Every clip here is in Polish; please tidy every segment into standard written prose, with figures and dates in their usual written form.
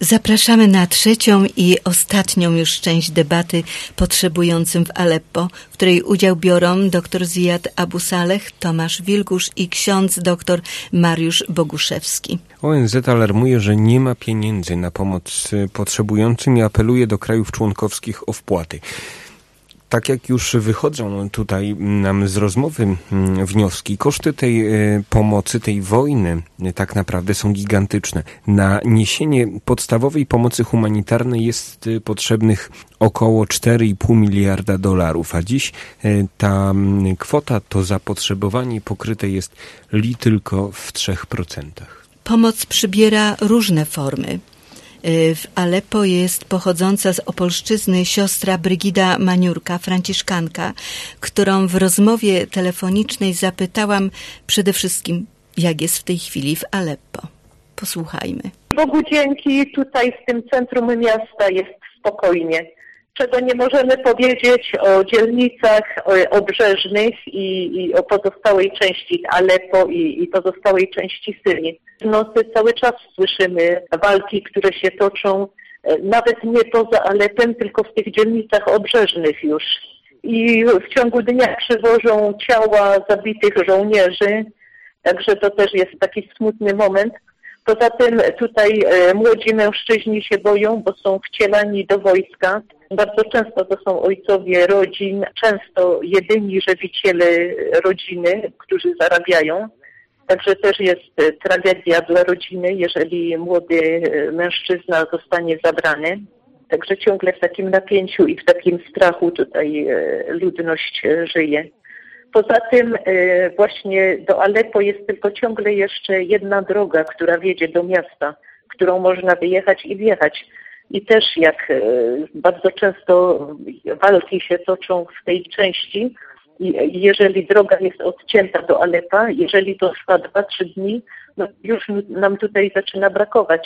Zapraszamy na trzecią i ostatnią już część debaty potrzebującym w Aleppo, w której udział biorą dr Ziyad Abu Saleh, Tomasz Wilgusz i ksiądz dr Mariusz Boguszewski. ONZ alarmuje, że nie ma pieniędzy na pomoc potrzebującym i apeluje do krajów członkowskich o wpłaty. Tak jak już wychodzą tutaj nam z rozmowy wnioski, koszty tej pomocy, tej wojny tak naprawdę są gigantyczne. Na niesienie podstawowej pomocy humanitarnej jest potrzebnych około 4,5 miliarda dolarów, a dziś ta kwota, to zapotrzebowanie pokryte jest tylko w 3%. Pomoc przybiera różne formy. W Aleppo jest pochodząca z Opolszczyzny siostra Brygida Maniurka, franciszkanka, którą w rozmowie telefonicznej zapytałam przede wszystkim, jak jest w tej chwili w Aleppo. Posłuchajmy. Bogu dzięki, tutaj w tym centrum miasta jest spokojnie. Czego nie możemy powiedzieć o dzielnicach obrzeżnych i o pozostałej części Aleppo i pozostałej części Syrii. W nocy cały czas słyszymy walki, które się toczą nawet nie poza Aleppem, tylko w tych dzielnicach obrzeżnych już. I w ciągu dnia przywożą ciała zabitych żołnierzy, także to też jest taki smutny moment. Poza tym tutaj młodzi mężczyźni się boją, bo są wcielani do wojska. Bardzo często to są ojcowie rodzin, często jedyni żywiciele rodziny, którzy zarabiają. Także też jest tragedia dla rodziny, jeżeli młody mężczyzna zostanie zabrany. Także ciągle w takim napięciu i w takim strachu tutaj ludność żyje. Poza tym właśnie do Aleppo jest tylko ciągle jeszcze jedna droga, która wiedzie do miasta, którą można wyjechać i wjechać. I też jak bardzo często walki się toczą w tej części, jeżeli droga jest odcięta do Aleppa, jeżeli to trwa 2-3 dni, no już nam tutaj zaczyna brakować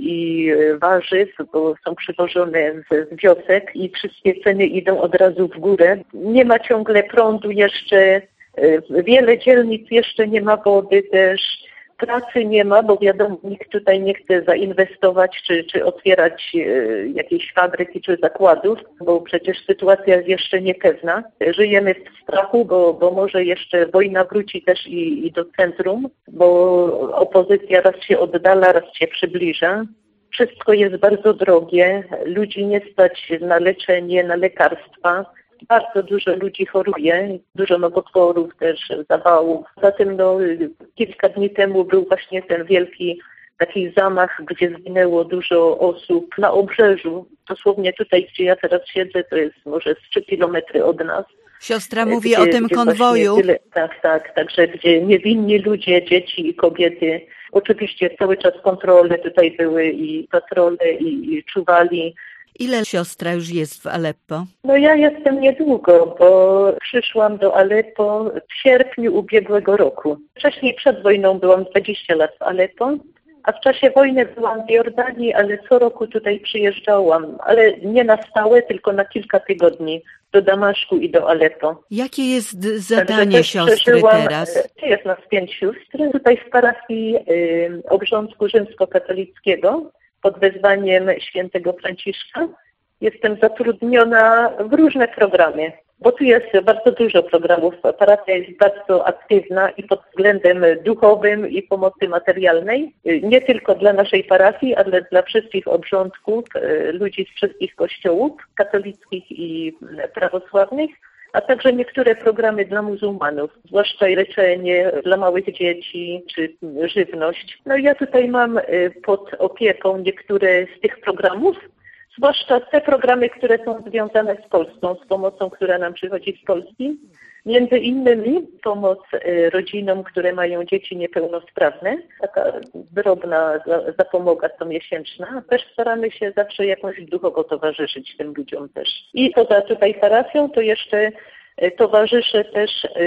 i warzyw, bo są przywożone z wiosek i wszystkie ceny idą od razu w górę. Nie ma ciągle prądu jeszcze, wiele dzielnic jeszcze nie ma wody też. Pracy nie ma, bo wiadomo, nikt tutaj nie chce zainwestować czy otwierać jakiejś fabryki czy zakładów, bo przecież sytuacja jest jeszcze niepewna. Żyjemy w strachu, bo może jeszcze wojna wróci też i do centrum, bo opozycja raz się oddala, raz się przybliża. Wszystko jest bardzo drogie, ludzi nie stać na leczenie, na lekarstwa. Bardzo dużo ludzi choruje, dużo nowotworów też, zawałów. Zatem kilka dni temu był właśnie ten wielki taki zamach, gdzie zginęło dużo osób na obrzeżu. Dosłownie tutaj, gdzie ja teraz siedzę, to jest może 3 kilometry od nas. Siostra mówi o tym konwoju. Tak, także gdzie niewinni ludzie, dzieci i kobiety. Oczywiście cały czas kontrole tutaj były i patrole i czuwali. Ile siostra już jest w Aleppo? No ja jestem niedługo, bo przyszłam do Aleppo w sierpniu ubiegłego roku. Wcześniej przed wojną byłam 20 lat w Aleppo, a w czasie wojny byłam w Jordanii, ale co roku tutaj przyjeżdżałam, ale nie na stałe, tylko na kilka tygodni do Damaszku i do Aleppo. Jakie jest zadanie siostry teraz? Jest nas 5 sióstr. Tutaj w parafii Obrządku Rzymskokatolickiego pod wezwaniem świętego Franciszka. Jestem zatrudniona w różne programy, bo tu jest bardzo dużo programów. Parafia jest bardzo aktywna i pod względem duchowym i pomocy materialnej. Nie tylko dla naszej parafii, ale dla wszystkich obrządków, ludzi z wszystkich kościołów katolickich i prawosławnych, a także niektóre programy dla muzułmanów, zwłaszcza leczenie dla małych dzieci czy żywność. No ja tutaj mam pod opieką niektóre z tych programów, zwłaszcza te programy, które są związane z Polską, z pomocą, która nam przychodzi z Polski. Między innymi pomoc rodzinom, które mają dzieci niepełnosprawne, taka drobna zapomoga comiesięczna. Też staramy się zawsze jakoś duchowo towarzyszyć tym ludziom też. I poza tutaj parafią, to jeszcze towarzyszę też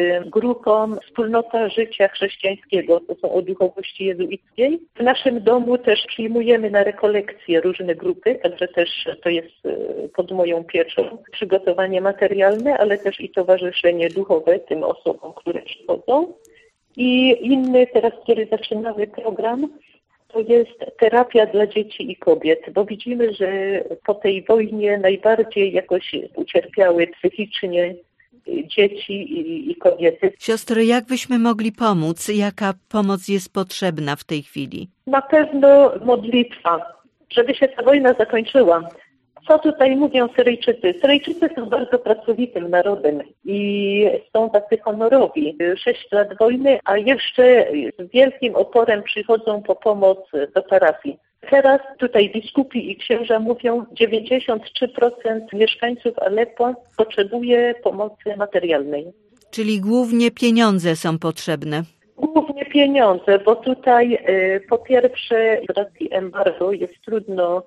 grupom Wspólnota Życia Chrześcijańskiego, to są o duchowości jezuickiej. W naszym domu też przyjmujemy na rekolekcje różne grupy, także też to jest pod moją pieczą przygotowanie materialne, ale też i towarzyszenie duchowe tym osobom, które przychodzą. I inny teraz, który zaczynamy program, To jest terapia dla dzieci i kobiet, bo widzimy, że po tej wojnie najbardziej jakoś ucierpiały psychicznie dzieci i kobiety. Siostro, jak byśmy mogli pomóc? Jaka pomoc jest potrzebna w tej chwili? Na pewno modlitwa, żeby się ta wojna zakończyła. Co tutaj mówią Syryjczycy? Syryjczycy są bardzo pracowitym narodem i są tacy honorowi. 6 lat wojny, a jeszcze z wielkim oporem przychodzą po pomoc do parafii. Teraz tutaj biskupi i księża mówią, 93% mieszkańców Aleppo potrzebuje pomocy materialnej. Czyli głównie pieniądze są potrzebne. Głównie pieniądze, bo tutaj po pierwsze z racji embargo jest trudno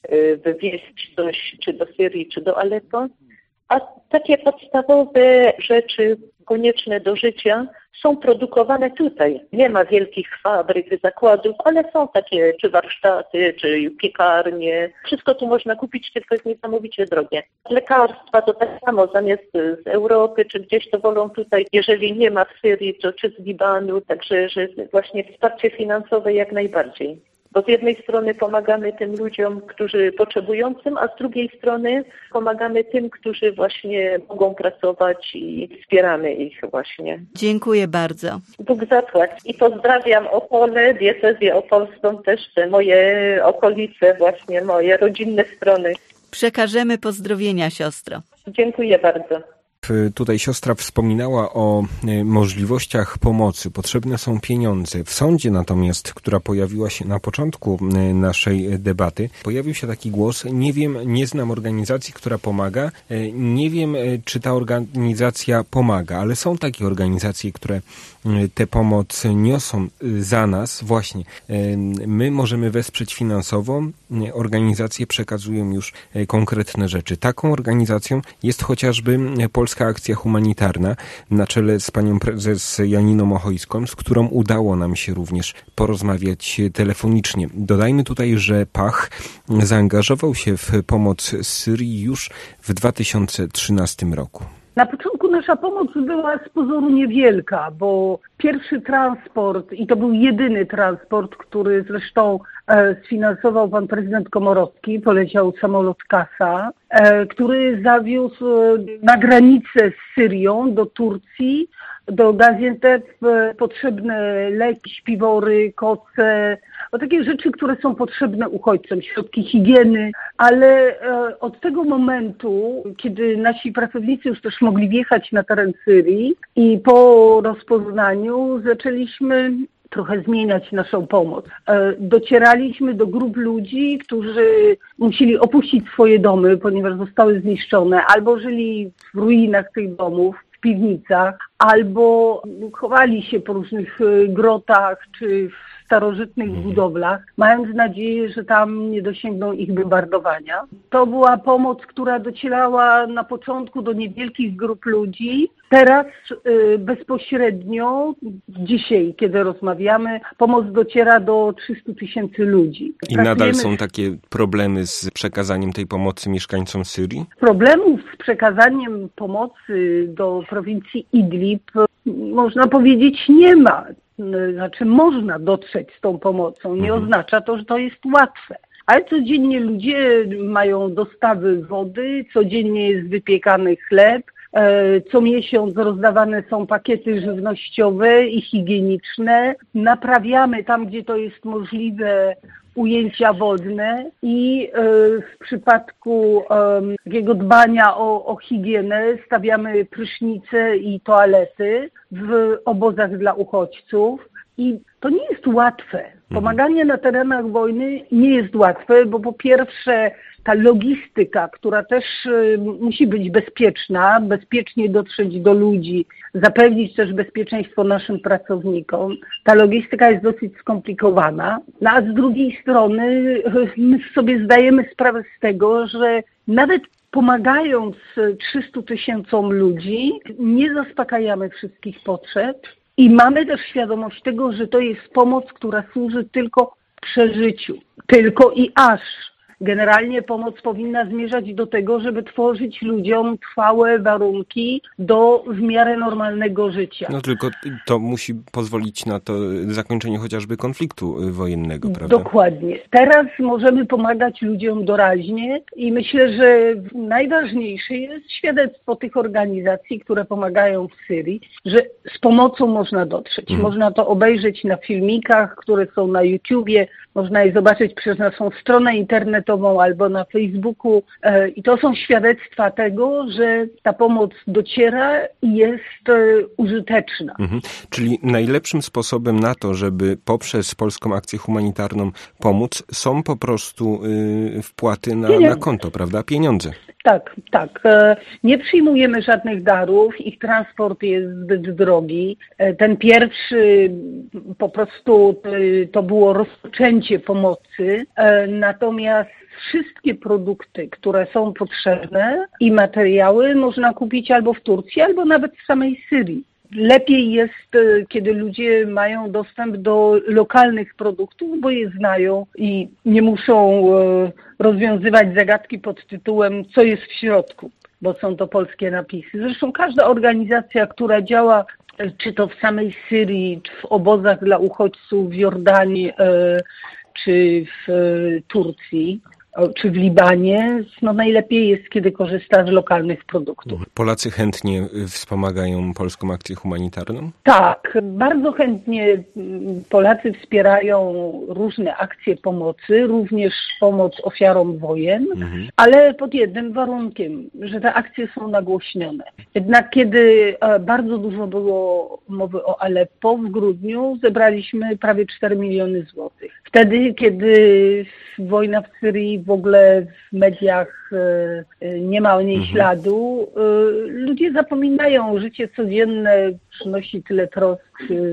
wywieźć coś czy do Syrii, czy do Aleppo, a takie podstawowe rzeczy konieczne do życia są produkowane tutaj. Nie ma wielkich fabryk, zakładów, ale są takie czy warsztaty, czy piekarnie. Wszystko tu można kupić, tylko jest niesamowicie drogie. Lekarstwa to tak samo, zamiast z Europy, czy gdzieś to wolą tutaj, jeżeli nie ma w Syrii, to czy z Libanu, także że właśnie wsparcie finansowe jak najbardziej. Bo z jednej strony pomagamy tym ludziom, którzy potrzebującym, a z drugiej strony pomagamy tym, którzy właśnie mogą pracować i wspieramy ich właśnie. Dziękuję bardzo. Bóg zapłać. I pozdrawiam Opole, diecezję opolską, też te moje okolice, właśnie moje rodzinne strony. Przekażemy pozdrowienia, siostro. Dziękuję bardzo. Tutaj siostra wspominała o możliwościach pomocy. Potrzebne są pieniądze. W sądzie natomiast, która pojawiła się na początku naszej debaty, pojawił się taki głos: nie wiem, nie znam organizacji, która pomaga, nie wiem, czy ta organizacja pomaga, ale są takie organizacje, które tę pomoc niosą za nas. Właśnie, my możemy wesprzeć finansowo, organizacje przekazują już konkretne rzeczy. Taką organizacją jest chociażby Polska Akcja Humanitarna na czele z panią prezes Janiną Ochojską, z którą udało nam się również porozmawiać telefonicznie. Dodajmy tutaj, że Pach zaangażował się w pomoc Syrii już w 2013 roku. Na początku nasza pomoc była z pozoru niewielka, bo pierwszy transport, i to był jedyny transport, który zresztą sfinansował pan prezydent Komorowski, poleciał samolot Kasa, który zawiózł na granicę z Syrią do Turcji, do Gaziantep potrzebne leki, śpiwory, koce, takie rzeczy, które są potrzebne uchodźcom, środki higieny, ale od tego momentu, kiedy nasi pracownicy już też mogli wjechać na teren Syrii i po rozpoznaniu zaczęliśmy trochę zmieniać naszą pomoc. Docieraliśmy do grup ludzi, którzy musieli opuścić swoje domy, ponieważ zostały zniszczone, albo żyli w ruinach tych domów, w piwnicach, albo chowali się po różnych grotach czy w starożytnych budowlach, mając nadzieję, że tam nie dosięgną ich bombardowania. To była pomoc, która docierała na początku do niewielkich grup ludzi. Teraz bezpośrednio, dzisiaj, kiedy rozmawiamy, pomoc dociera do 300 000 ludzi. I nadal są takie problemy z przekazaniem tej pomocy mieszkańcom Syrii? Problemów z przekazaniem pomocy do prowincji Idlib, można powiedzieć, nie ma. Znaczy można dotrzeć z tą pomocą. Nie oznacza to, że to jest łatwe. Ale codziennie ludzie mają dostawy wody, codziennie jest wypiekany chleb, co miesiąc rozdawane są pakiety żywnościowe i higieniczne. Naprawiamy tam, gdzie to jest możliwe, ujęcia wodne i w przypadku takiego dbania o higienę stawiamy prysznice i toalety w obozach dla uchodźców. I to nie jest łatwe. Pomaganie na terenach wojny nie jest łatwe, bo po pierwsze ta logistyka, która też musi być bezpieczna, bezpiecznie dotrzeć do ludzi, zapewnić też bezpieczeństwo naszym pracownikom. Ta logistyka jest dosyć skomplikowana, no a z drugiej strony my sobie zdajemy sprawę z tego, że nawet pomagając 300 000 ludzi, nie zaspokajamy wszystkich potrzeb. I mamy też świadomość tego, że to jest pomoc, która służy tylko przeżyciu. Tylko i aż. generalnie pomoc powinna zmierzać do tego, żeby tworzyć ludziom trwałe warunki do w miarę normalnego życia. No tylko to musi pozwolić na to zakończenie chociażby konfliktu wojennego, prawda? Dokładnie. Teraz możemy pomagać ludziom doraźnie i myślę, że najważniejsze jest świadectwo tych organizacji, które pomagają w Syrii, że z pomocą można dotrzeć. Można to obejrzeć na filmikach, które są na YouTubie, można je zobaczyć przez naszą stronę internetową albo na Facebooku i to są świadectwa tego, że ta pomoc dociera i jest użyteczna. Czyli najlepszym sposobem na to, żeby poprzez Polską Akcję Humanitarną pomóc, są po prostu wpłaty na konto, prawda? Pieniądze. Tak. Nie przyjmujemy żadnych darów, ich transport jest zbyt drogi. Ten pierwszy po prostu to było rozpoczęcie pomocy, natomiast wszystkie produkty, które są potrzebne i materiały można kupić albo w Turcji, albo nawet w samej Syrii. Lepiej jest, kiedy ludzie mają dostęp do lokalnych produktów, bo je znają i nie muszą rozwiązywać zagadki pod tytułem co jest w środku, bo są to polskie napisy. Zresztą każda organizacja, która działa czy to w samej Syrii, czy w obozach dla uchodźców w Jordanii, czy w Turcji, czy w Libanie, no najlepiej jest, kiedy korzysta z lokalnych produktów. Polacy chętnie wspomagają Polską Akcję Humanitarną? Tak, bardzo chętnie Polacy wspierają różne akcje pomocy, również pomoc ofiarom wojen, ale pod jednym warunkiem, że te akcje są nagłośnione. Jednak kiedy bardzo dużo było mowy o Aleppo, w grudniu zebraliśmy prawie 4 miliony złotych. Wtedy, kiedy wojna w Syrii w ogóle w mediach nie ma o niej śladu, ludzie zapominają, życie codzienne przynosi tyle trosk,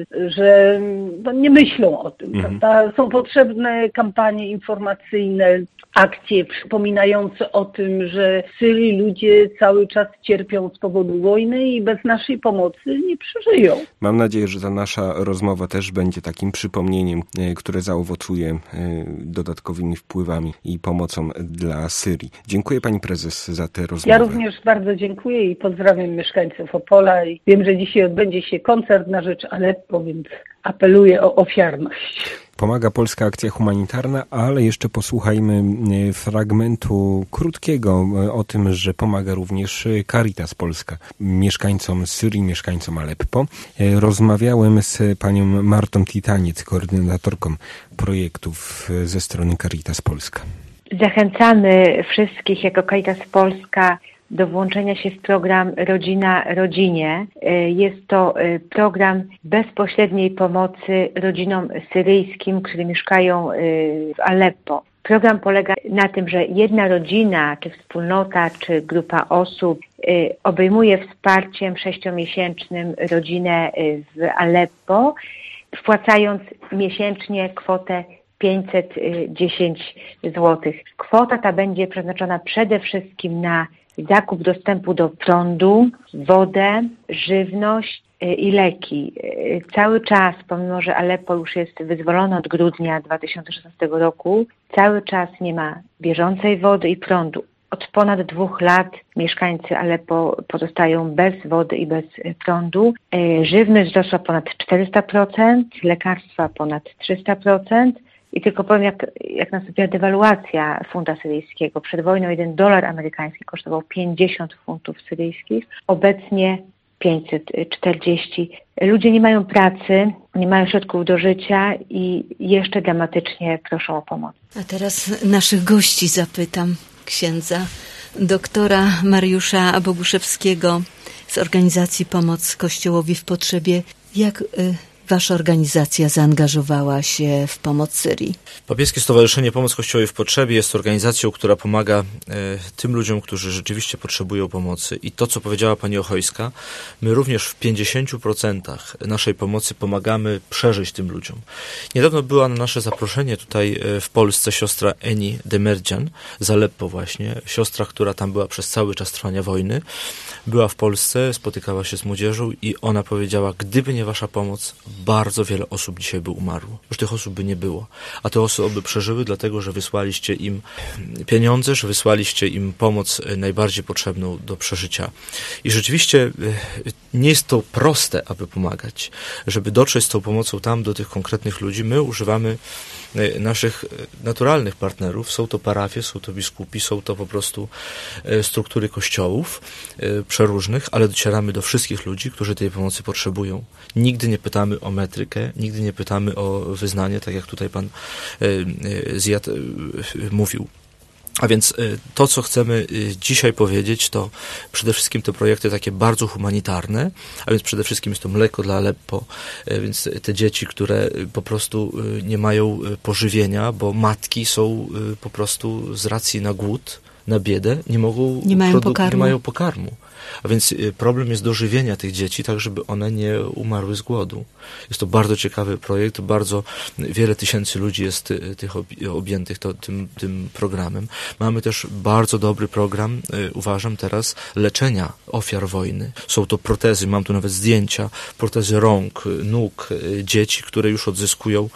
że nie myślą o tym. Prawda? Są potrzebne kampanie informacyjne, akcje przypominające o tym, że w Syrii ludzie cały czas cierpią z powodu wojny i bez naszej pomocy nie przeżyją. Mam nadzieję, że ta nasza rozmowa też będzie takim przypomnieniem, które zaowocuje dodatkowymi wpływami i pomocą dla Syrii. Dziękuję pani prezes za tę rozmowę. Ja również bardzo dziękuję i pozdrawiam mieszkańców Opola i wiem, że dzisiaj odbędzie się koncert na rzecz Aleppo, więc apeluję o ofiarność. Pomaga Polska Akcja Humanitarna, ale jeszcze posłuchajmy fragmentu krótkiego o tym, że pomaga również Caritas Polska mieszkańcom Syrii, mieszkańcom Aleppo. Rozmawiałem z panią Martą Titaniec, koordynatorką projektów ze strony Caritas Polska. Zachęcamy wszystkich jako Caritas Polska do włączenia się w program Rodzina Rodzinie. Jest to program bezpośredniej pomocy rodzinom syryjskim, które mieszkają w Aleppo. Program polega na tym, że jedna rodzina, czy wspólnota, czy grupa osób obejmuje wsparciem 6-miesięcznym rodzinę w Aleppo, wpłacając miesięcznie kwotę 510 zł. Kwota ta będzie przeznaczona przede wszystkim na zakup dostępu do prądu, wodę, żywność i leki. Cały czas, pomimo że Aleppo już jest wyzwolone od grudnia 2016 roku, cały czas nie ma bieżącej wody i prądu. Od ponad 2 lat mieszkańcy Aleppo pozostają bez wody i bez prądu. Żywność wzrosła ponad 400%, lekarstwa ponad 300%. I tylko powiem, jak nastąpiła dewaluacja funta syryjskiego. Przed wojną $1 amerykański kosztował 50 funtów syryjskich, obecnie 540. Ludzie nie mają pracy, nie mają środków do życia i jeszcze dramatycznie proszą o pomoc. A teraz naszych gości zapytam, księdza doktora Mariusza Boguszewskiego z organizacji Pomoc Kościołowi w Potrzebie. Jak wasza organizacja zaangażowała się w pomoc Syrii? Papieskie Stowarzyszenie Pomoc Kościołowi w Potrzebie jest organizacją, która pomaga tym ludziom, którzy rzeczywiście potrzebują pomocy. I to, co powiedziała pani Ochojska, my również w 50% naszej pomocy pomagamy przeżyć tym ludziom. Niedawno była na nasze zaproszenie tutaj w Polsce siostra Eni Demerdzian z Aleppo właśnie. Siostra, która tam była przez cały czas trwania wojny. Była w Polsce, spotykała się z młodzieżą i ona powiedziała, gdyby nie wasza pomoc, bardzo wiele osób dzisiaj by umarło. Już tych osób by nie było. A te osoby przeżyły dlatego, że wysłaliście im pieniądze, że wysłaliście im pomoc najbardziej potrzebną do przeżycia. I rzeczywiście nie jest to proste, aby pomagać. Żeby dotrzeć z tą pomocą tam do tych konkretnych ludzi, my używamy naszych naturalnych partnerów. Są to parafie, są to biskupi, są to po prostu struktury kościołów przeróżnych, ale docieramy do wszystkich ludzi, którzy tej pomocy potrzebują. Nigdy nie pytamy o metrykę, nigdy nie pytamy o wyznanie, tak jak tutaj pan Ziad mówił. A więc to, co chcemy dzisiaj powiedzieć, to przede wszystkim te projekty takie bardzo humanitarne, a więc przede wszystkim jest to mleko dla Aleppo, więc te dzieci, które po prostu nie mają pożywienia, bo matki są po prostu z racji na głód, na biedę, nie mają pokarmu. A więc problem jest dożywienia tych dzieci, tak żeby one nie umarły z głodu. Jest to bardzo ciekawy projekt, bardzo wiele tysięcy ludzi jest objętych tym programem. Mamy też bardzo dobry program, uważam teraz, leczenia ofiar wojny. Są to protezy, mam tu nawet zdjęcia, protezy rąk, nóg, dzieci, które już odzyskują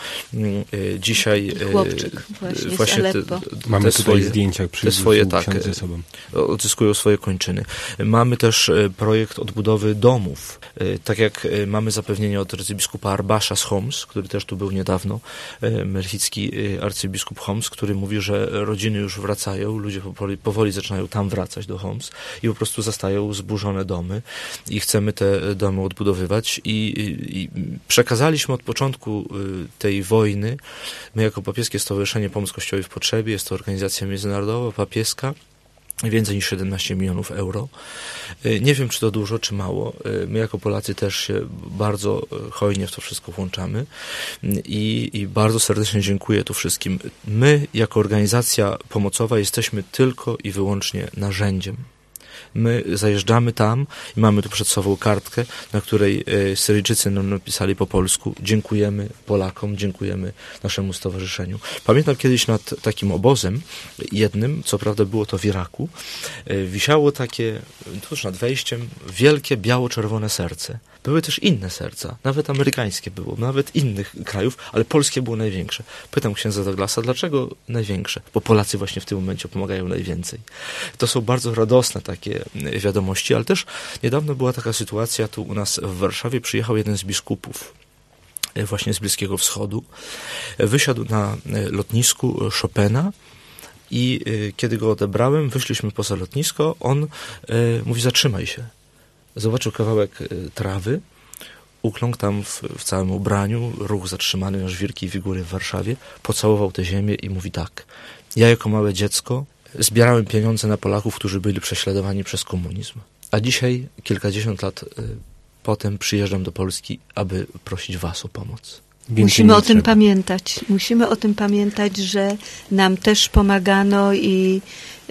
dzisiaj chłopczyk właśnie mamy tutaj zdjęcia, ze sobą. Odzyskują swoje kończyny. Mamy też projekt odbudowy domów. Tak jak mamy zapewnienie od arcybiskupa Arbasza z Homs, który też tu był niedawno, melchicki arcybiskup Homs, który mówi, że rodziny już wracają, ludzie powoli zaczynają tam wracać do Homs i po prostu zastają zburzone domy i chcemy te domy odbudowywać i przekazaliśmy od początku tej wojny, my jako Papieskie Stowarzyszenie Pomoc Kościołowi w Potrzebie, jest to organizacja międzynarodowa, papieska, więcej niż 17 milionów euro. Nie wiem, czy to dużo, czy mało. My jako Polacy też się bardzo hojnie w to wszystko włączamy i bardzo serdecznie dziękuję tu wszystkim. My jako organizacja pomocowa jesteśmy tylko i wyłącznie narzędziem. My zajeżdżamy tam i mamy tu przed sobą kartkę, na której Syryjczycy nam napisali po polsku: dziękujemy Polakom, dziękujemy naszemu stowarzyszeniu. Pamiętam kiedyś nad takim obozem jednym, co prawda było to w Iraku, wisiało takie, tuż nad wejściem, wielkie biało-czerwone serce. Były też inne serca, nawet amerykańskie było, nawet innych krajów, ale polskie było największe. Pytam księdza Douglasa, dlaczego największe? Bo Polacy właśnie w tym momencie pomagają najwięcej. To są bardzo radosne takie wiadomości, ale też niedawno była taka sytuacja, tu u nas w Warszawie przyjechał jeden z biskupów właśnie z Bliskiego Wschodu, wysiadł na lotnisku Chopina i kiedy go odebrałem, wyszliśmy poza lotnisko, on mówi: zatrzymaj się. Zobaczył kawałek trawy, ukląkł tam w całym ubraniu, ruch zatrzymany na żwirki i figury w Warszawie, pocałował tę ziemię i mówi tak: ja jako małe dziecko zbierałem pieniądze na Polaków, którzy byli prześladowani przez komunizm. A dzisiaj, kilkadziesiąt lat potem, przyjeżdżam do Polski, aby prosić was o pomoc. Musimy o tym pamiętać. Musimy o tym pamiętać, że nam też pomagano i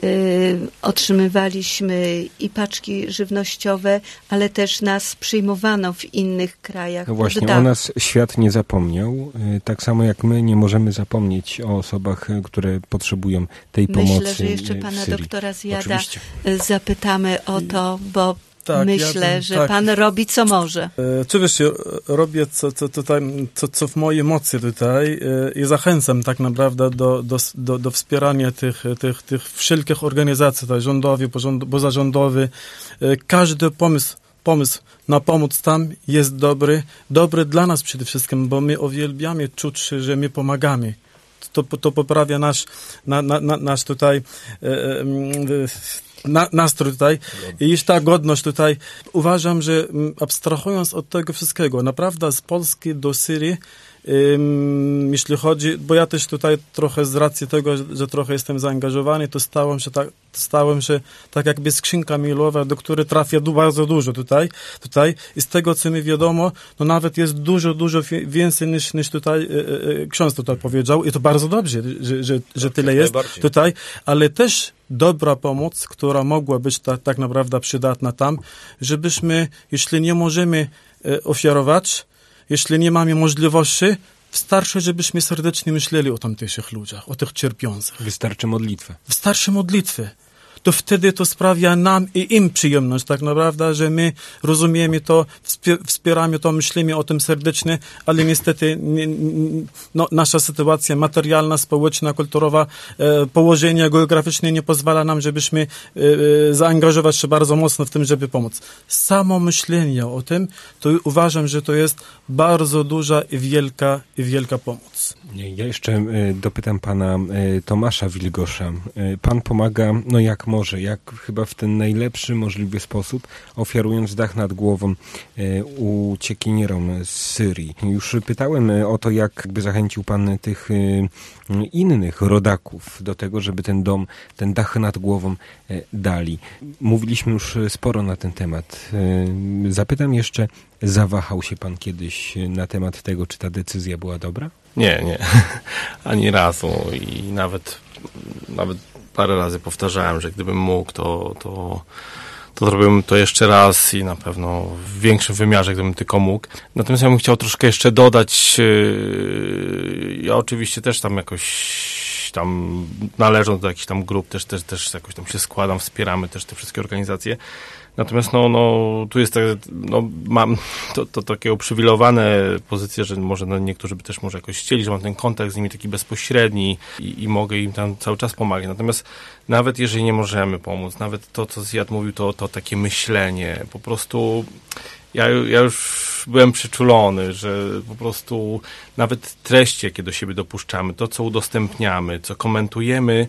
otrzymywaliśmy i paczki żywnościowe, ale też nas przyjmowano w innych krajach. No właśnie, o nas świat nie zapomniał. Tak samo jak my nie możemy zapomnieć o osobach, które potrzebują tej pomocy. Myślę, że jeszcze pana doktora Ziada zapytamy o to, bo myślę, że pan robi co może. Oczywiście robię co w mojej mocy tutaj i zachęcam tak naprawdę do wspierania tych wszelkich organizacji, tak, rządowy, pozarządowy. Każdy pomysł na pomoc tam jest dobry dla nas przede wszystkim, bo my uwielbiamy czuć, że my pomagamy. To poprawia nasz tutaj nastrój tutaj i już ta godność tutaj. Uważam, że abstrahując od tego wszystkiego, naprawdę z Polski do Syrii, jeśli chodzi, bo ja też tutaj trochę z racji tego, że trochę jestem zaangażowany, to stałem się tak jakby skrzynka mailowa, do której trafia bardzo dużo tutaj i z tego, co mi wiadomo, no nawet jest dużo więcej niż tutaj ksiądz tutaj powiedział i to bardzo dobrze, że tyle jest tutaj, ale też dobra pomoc, która mogła być tak naprawdę przydatna tam, żebyśmy, jeśli nie możemy ofiarować, jeśli nie mamy możliwości, wystarczy, żebyśmy serdecznie myśleli o tamtejszych ludziach, o tych cierpiących. Wystarczy modlitwy. Wystarczy modlitwy. to wtedy to sprawia nam i im przyjemność, tak naprawdę, że my rozumiemy to, wspieramy to, myślimy o tym serdecznie, ale niestety nasza sytuacja materialna, społeczna, kulturowa, położenie geograficzne nie pozwala nam, żebyśmy zaangażować się bardzo mocno w tym, żeby pomóc. Samo myślenie o tym, to uważam, że to jest bardzo duża i wielka pomoc. Ja jeszcze dopytam pana Tomasza Wilgosza. Pan pomaga, jak może, jak chyba w ten najlepszy możliwy sposób, ofiarując dach nad głową uciekinierom z Syrii. Już pytałem o to, jak zachęcił pan tych innych rodaków do tego, żeby ten dach nad głową dali. Mówiliśmy już sporo na ten temat. Zapytam jeszcze, zawahał się pan kiedyś na temat tego, czy ta decyzja była dobra? Nie. Ani razu. I nawet parę razy powtarzałem, że gdybym mógł, to zrobiłbym to jeszcze raz i na pewno w większym wymiarze, gdybym tylko mógł. Natomiast ja bym chciał troszkę jeszcze dodać, ja oczywiście też tam jakoś należąc do jakichś tam grup, też jakoś tam się składam, wspieramy też te wszystkie organizacje. Natomiast tu jest mam to takie uprzywilejowane pozycje, że może niektórzy by też może jakoś chcieli, że mam ten kontakt z nimi taki bezpośredni i mogę im tam cały czas pomagać. Natomiast nawet jeżeli nie możemy pomóc, nawet to, co Zjad mówił, to takie myślenie, po prostu ja już byłem przyczulony, że po prostu nawet treści, jakie do siebie dopuszczamy, to, co udostępniamy, co komentujemy,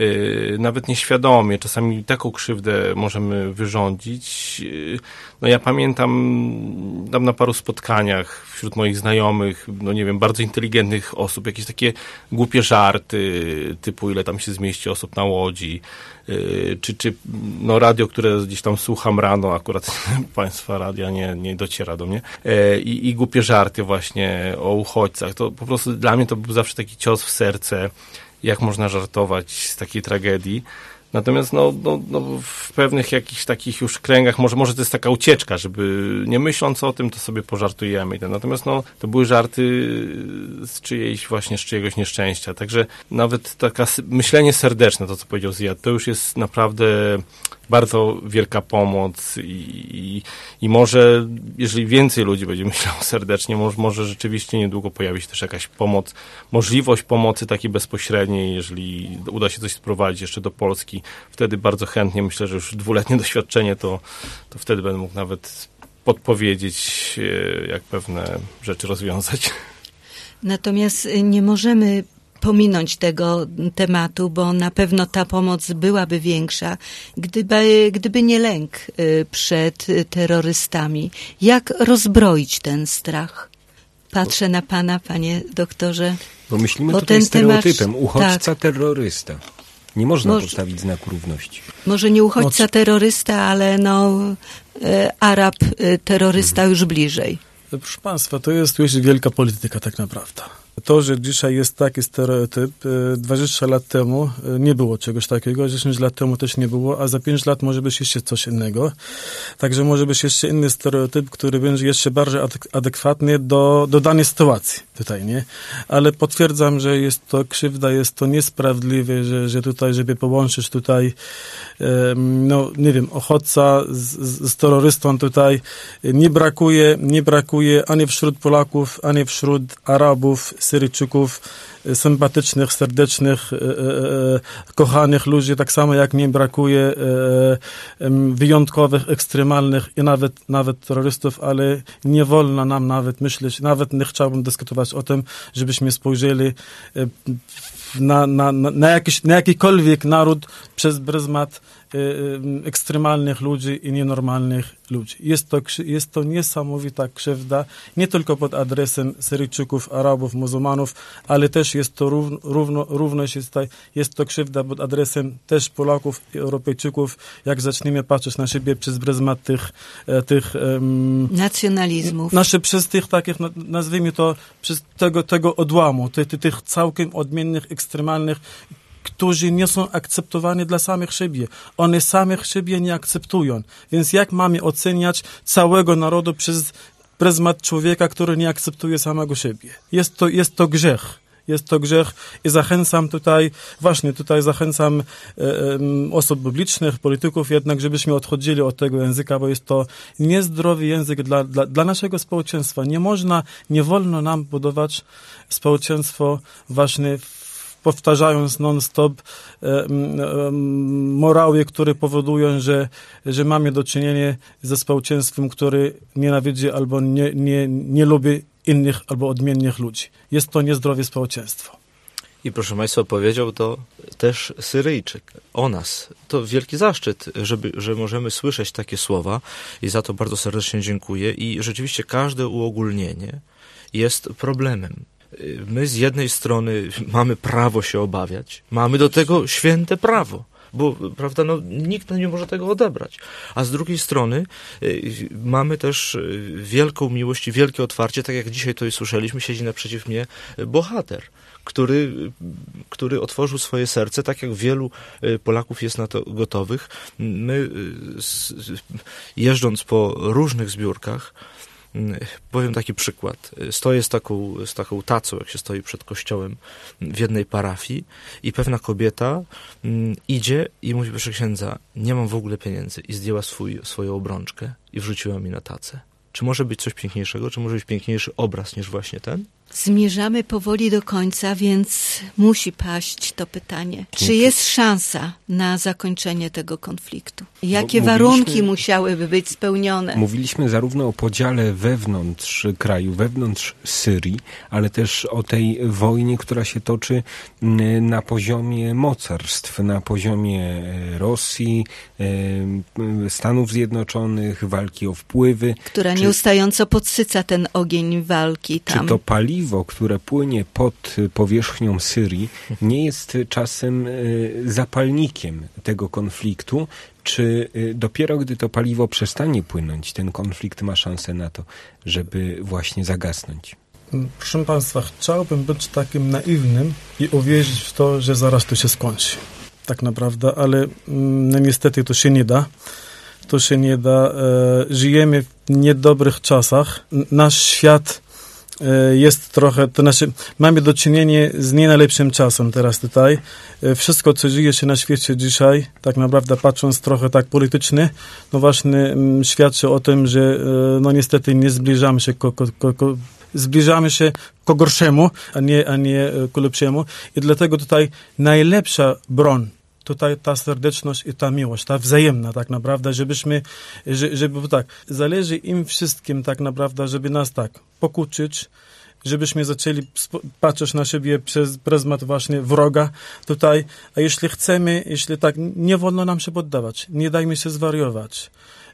nawet nieświadomie, czasami taką krzywdę możemy wyrządzić. Ja pamiętam tam na paru spotkaniach wśród moich znajomych, bardzo inteligentnych osób, jakieś takie głupie żarty, typu ile tam się zmieści osób na łodzi, czy radio, które gdzieś tam słucham rano, akurat państwa radia nie dociera do mnie, i głupie żarty właśnie o uchodźcach. To po prostu dla mnie to był zawsze taki cios w serce, jak można żartować z takiej tragedii. Natomiast w pewnych jakichś takich już kręgach może to jest taka ucieczka, żeby nie myśląc o tym, to sobie pożartujemy. Natomiast to były żarty z czyjegoś nieszczęścia. Także nawet taka myślenie serdeczne, to co powiedział Zjad, to już jest naprawdę bardzo wielka pomoc i może, jeżeli więcej ludzi będzie myślało serdecznie, może rzeczywiście niedługo pojawi się też jakaś pomoc, możliwość pomocy takiej bezpośredniej, jeżeli uda się coś sprowadzić jeszcze do Polski. Wtedy bardzo chętnie, myślę, że już 2-letnie doświadczenie, to wtedy będę mógł nawet podpowiedzieć, jak pewne rzeczy rozwiązać. Natomiast nie możemy pominąć tego tematu, bo na pewno ta pomoc byłaby większa, gdyby nie lęk przed terrorystami. Jak rozbroić ten strach? Patrzę na pana, panie doktorze. Bo myślimy tutaj stereotypem. Uchodźca, terrorysta. Nie można postawić znaku równości. Może nie uchodźca, terrorysta, ale Arab, terrorysta już bliżej. Proszę państwa, to jest już wielka polityka tak naprawdę. To, że dzisiaj jest taki stereotyp, 20 lat temu nie było czegoś takiego, 10 lat temu też nie było, a za 5 lat może być jeszcze coś innego. Także może być jeszcze inny stereotyp, który będzie jeszcze bardziej adekwatny do danej sytuacji tutaj, nie? Ale potwierdzam, że jest to krzywda, jest to niesprawiedliwe, że tutaj, żeby połączyć tutaj, uchodźca z terrorystą tutaj nie brakuje ani wśród Polaków, ani wśród Arabów, Syryjczyków, sympatycznych, serdecznych, kochanych ludzi, tak samo jak nie brakuje wyjątkowych, ekstremalnych i nawet terrorystów, ale nie wolno nam nawet myśleć, nawet nie chciałbym dyskutować o tym, żebyśmy spojrzeli na jakikolwiek naród przez pryzmat ekstremalnych ludzi i nienormalnych ludzi. Jest to niesamowita krzywda, nie tylko pod adresem Syryjczyków, Arabów, muzułmanów, ale też jest to równość jest to krzywda pod adresem też Polaków i Europejczyków, jak zaczniemy patrzeć na siebie przez pryzmat tych nacjonalizmów. Przez tych takich, nazwijmy to, przez tego odłamu, tych całkiem odmiennych, ekstremalnych, którzy nie są akceptowani dla samych siebie. One samych siebie nie akceptują. Więc jak mamy oceniać całego narodu przez pryzmat człowieka, który nie akceptuje samego siebie? Jest to grzech. jest to grzech i zachęcam tutaj osób publicznych, polityków jednak, żebyśmy odchodzili od tego języka, bo jest to niezdrowy język dla naszego społeczeństwa. Nie wolno nam budować społeczeństwo właśnie powtarzając non-stop morały, które powodują, że mamy do czynienia ze społeczeństwem, które nienawidzi albo nie lubi innych albo odmiennych ludzi. Jest to niezdrowe społeczeństwo. I proszę Państwa, powiedział to też Syryjczyk o nas. To wielki zaszczyt, że możemy słyszeć takie słowa i za to bardzo serdecznie dziękuję. I rzeczywiście każde uogólnienie jest problemem. My z jednej strony mamy prawo się obawiać, mamy do tego święte prawo, bo prawda, nikt nie może tego odebrać. A z drugiej strony mamy też wielką miłość i wielkie otwarcie, tak jak dzisiaj to słyszeliśmy, siedzi naprzeciw mnie bohater, który otworzył swoje serce, tak jak wielu Polaków jest na to gotowych. My jeżdżąc po różnych zbiórkach, powiem taki przykład. Stoję z taką tacą, jak się stoi przed kościołem w jednej parafii i pewna kobieta idzie i mówi: proszę księdza, nie mam w ogóle pieniędzy, i zdjęła swoją obrączkę i wrzuciła mi na tacę. Czy może być coś piękniejszego? Czy może być piękniejszy obraz niż właśnie ten? Zmierzamy powoli do końca, więc musi paść to pytanie. Czy jest szansa na zakończenie tego konfliktu? Jakie warunki musiałyby być spełnione? Mówiliśmy zarówno o podziale wewnątrz kraju, wewnątrz Syrii, ale też o tej wojnie, która się toczy na poziomie mocarstw, na poziomie Rosji, Stanów Zjednoczonych, walki o wpływy. Która nieustająco podsyca ten ogień walki tam. Czy to paliwo, które płynie pod powierzchnią Syrii, nie jest czasem zapalnikiem tego konfliktu? Czy dopiero gdy to paliwo przestanie płynąć, ten konflikt ma szansę na to, żeby właśnie zagasnąć? Proszę Państwa, chciałbym być takim naiwnym i uwierzyć w to, że zaraz to się skończy. Tak naprawdę, ale niestety to się nie da. To się nie da. Żyjemy w niedobrych czasach. Nasz świat jest trochę, to znaczy mamy do czynienia z nie najlepszym czasem teraz tutaj. Wszystko, co dzieje się na świecie dzisiaj, tak naprawdę patrząc trochę tak politycznie, właśnie świadczy o tym, że niestety nie zbliżamy się zbliżamy się ku gorszemu, a nie ku lepszemu. I dlatego tutaj najlepsza broń, tutaj ta serdeczność i ta miłość, ta wzajemna tak naprawdę, żeby tak, zależy im wszystkim tak naprawdę, żeby nas tak pokłócić, żebyśmy zaczęli patrzeć na siebie przez pryzmat właśnie wroga tutaj, a jeśli tak, nie wolno nam się poddawać, nie dajmy się zwariować.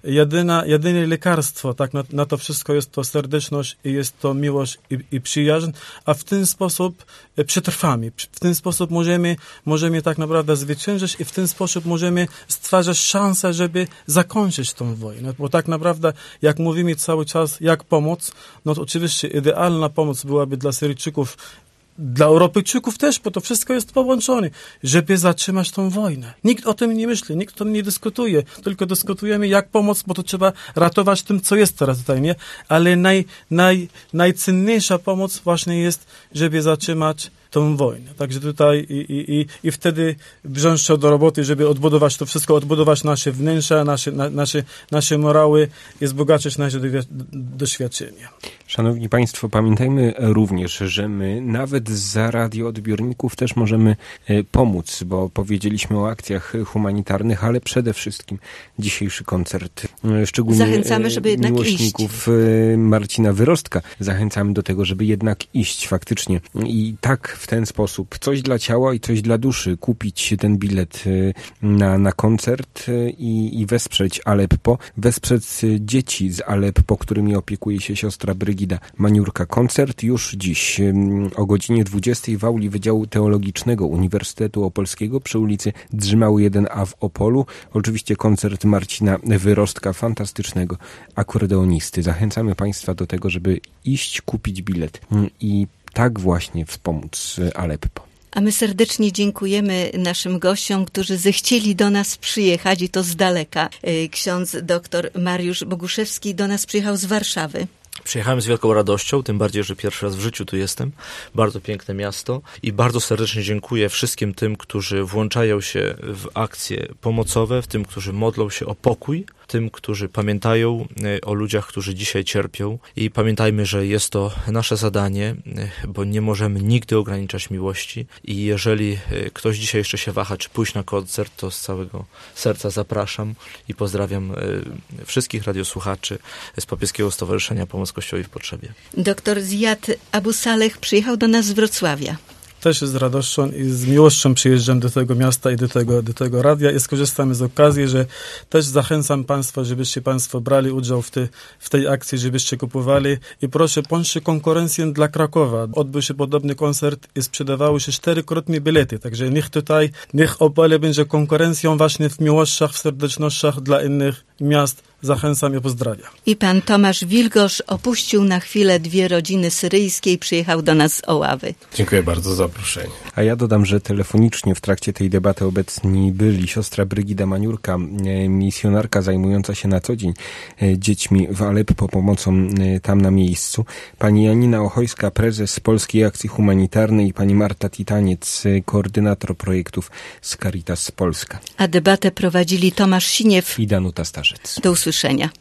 Jedyne lekarstwo tak na to wszystko jest to serdeczność i jest to miłość i przyjaźń, a w ten sposób przetrwamy. W ten sposób możemy tak naprawdę zwyciężyć i w ten sposób możemy stwarzać szansę, żeby zakończyć tą wojnę. Bo tak naprawdę, jak mówimy cały czas, jak pomóc, to oczywiście idealna pomoc byłaby dla Syryjczyków, dla Europejczyków też, bo to wszystko jest połączone, żeby zatrzymać tą wojnę. Nikt o tym nie myśli, nikt o tym nie dyskutuje, tylko dyskutujemy, jak pomóc, bo to trzeba ratować tym, co jest teraz tutaj, nie? Ale najcenniejsza pomoc właśnie jest, żeby zatrzymać tą wojnę. Także tutaj i wtedy wziąć się do roboty, żeby odbudować to wszystko, odbudować nasze wnętrza, nasze morały i wzbogacić nasze doświadczenia. Szanowni Państwo, pamiętajmy również, że my nawet za radioodbiorników też możemy pomóc, bo powiedzieliśmy o akcjach humanitarnych, ale przede wszystkim dzisiejszy koncert. Szczególnie zachęcamy, żeby jednak miłośników Marcina Wyrostka. Zachęcamy do tego, żeby jednak iść faktycznie i tak w ten sposób coś dla ciała i coś dla duszy kupić ten bilet na koncert i wesprzeć Aleppo, wesprzeć dzieci z Aleppo, którymi opiekuje się siostra Brygida Maniurka. Koncert już dziś o godzinie 20 w auli Wydziału Teologicznego Uniwersytetu Opolskiego przy ulicy Drzymały 1A w Opolu. Oczywiście koncert Marcina Wyrostka, fantastycznego akordeonisty. Zachęcamy Państwa do tego, żeby iść, kupić bilet i tak właśnie wspomóc Aleppo. A my serdecznie dziękujemy naszym gościom, którzy zechcieli do nas przyjechać i to z daleka. Ksiądz dr Mariusz Boguszewski do nas przyjechał z Warszawy. Przyjechałem z wielką radością, tym bardziej, że pierwszy raz w życiu tu jestem. Bardzo piękne miasto i bardzo serdecznie dziękuję wszystkim tym, którzy włączają się w akcje pomocowe, w tym, którzy modlą się o pokój, tym, którzy pamiętają o ludziach, którzy dzisiaj cierpią i pamiętajmy, że jest to nasze zadanie, bo nie możemy nigdy ograniczać miłości i jeżeli ktoś dzisiaj jeszcze się waha, czy pójść na koncert, to z całego serca zapraszam i pozdrawiam wszystkich radiosłuchaczy z Papieskiego Stowarzyszenia Pomoc Kościołowi w Potrzebie. Doktor Ziad Abu Saleh przyjechał do nas z Wrocławia. Też z radością i z miłością przyjeżdżam do tego miasta i do tego radia i skorzystamy z okazji, że też zachęcam Państwa, żebyście Państwo brali udział w tej akcji, żebyście kupowali i proszę, bądźcie konkurencją dla Krakowa. Odbył się podobny koncert i sprzedawały się 4-krotnie bilety, także niech Opole będzie konkurencją właśnie w miłościach, w serdecznościach dla innych miast. Zachęcam i pozdrawiam. I pan Tomasz Wilgosz opuścił na chwilę 2 rodziny syryjskie i przyjechał do nas z Oławy. Dziękuję bardzo za zaproszenie. A ja dodam, że telefonicznie w trakcie tej debaty obecni byli siostra Brygida Maniurka, misjonarka zajmująca się na co dzień dziećmi w Aleppo, pomocą tam na miejscu, pani Janina Ochojska, prezes Polskiej Akcji Humanitarnej i pani Marta Titaniec, koordynator projektów z Caritas Polska. A debatę prowadzili Tomasz Siniew i Danuta Starzec. Do usłyszenia.